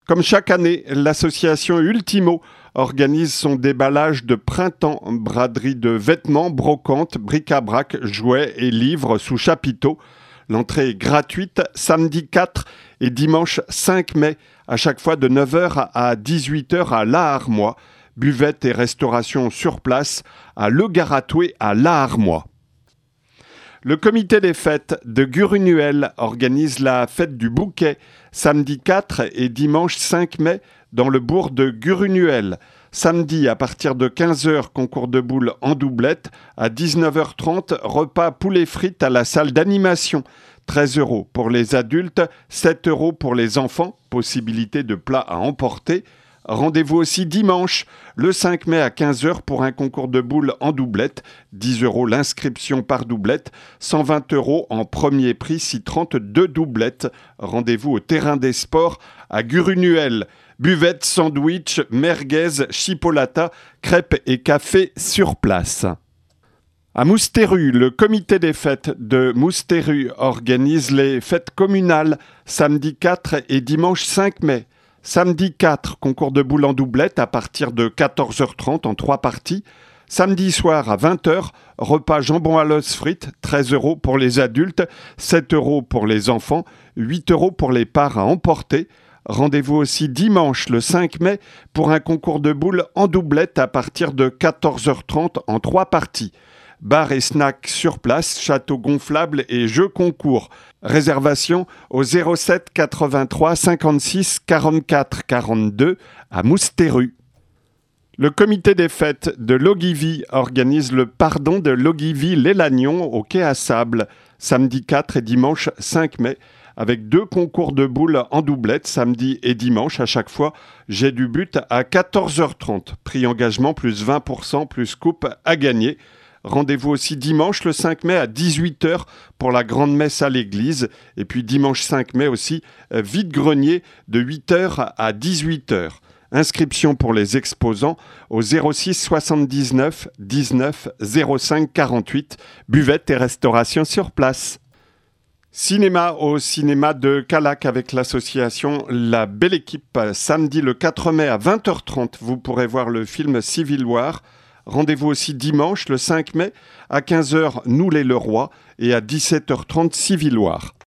Comme chaque année, l'association Ultimo organise son déballage de printemps, braderie de vêtements, brocantes, bric-à-brac, jouets et livres sous chapiteau. L'entrée est gratuite samedi 4 et dimanche 5 mai, à chaque fois de 9h à 18h à La Harmois. Buvette et restauration sur place à Le Garatoué à La Harmois. Le comité des fêtes de Gurunuel organise la fête du bouquet samedi 4 et dimanche 5 mai dans le bourg de Gurunuel. Samedi à partir de 15h, concours de boules en doublette. À 19h30, repas poulet frites à la salle d'animation. 13 € pour les adultes, 7 € pour les enfants. Possibilité de plats à emporter. Rendez-vous aussi dimanche, le 5 mai à 15h pour un concours de boules en doublette. 10 € l'inscription par doublette, 120 € en premier prix si 32 doublettes. Rendez-vous au terrain des sports à Gurunuel. Buvette, sandwich, merguez, chipolata, crêpes et café sur place. À Moustérus, le comité des fêtes de Moustérus organise les fêtes communales samedi 4 et dimanche 5 mai. Samedi 4, concours de boules en doublette à partir de 14h30 en 3 parties. Samedi soir à 20h, repas jambon à l'os frites, 13 € pour les adultes, 7 € pour les enfants, 8 € pour les parts à emporter. Rendez-vous aussi dimanche le 5 mai pour un concours de boules en doublette à partir de 14h30 en 3 parties. Bar et snack sur place, château gonflable et jeux concours. Réservation au 07 83 56 44 42 à Moustérus. Le comité des fêtes de Logivy organise le pardon de Logivy-les-Lagnon au quai à Sable, samedi 4 et dimanche 5 mai, avec 2 concours de boules en doublette, samedi et dimanche à chaque fois. Jet du but à 14h30. Prix engagement plus 20% plus coupe à gagner. Rendez-vous aussi dimanche le 5 mai à 18h pour la grande messe à l'église. Et puis dimanche 5 mai aussi, vide-grenier de 8h à 18h. Inscription pour les exposants au 06 79 19 05 48. Buvette et restauration sur place. Cinéma au cinéma de Callac avec l'association La Belle Équipe. Samedi le 4 mai à 20h30, vous pourrez voir le film Civil War. Rendez-vous aussi dimanche, le 5 mai, à 15h, Nous les Leroy, et à 17h30, Civil War.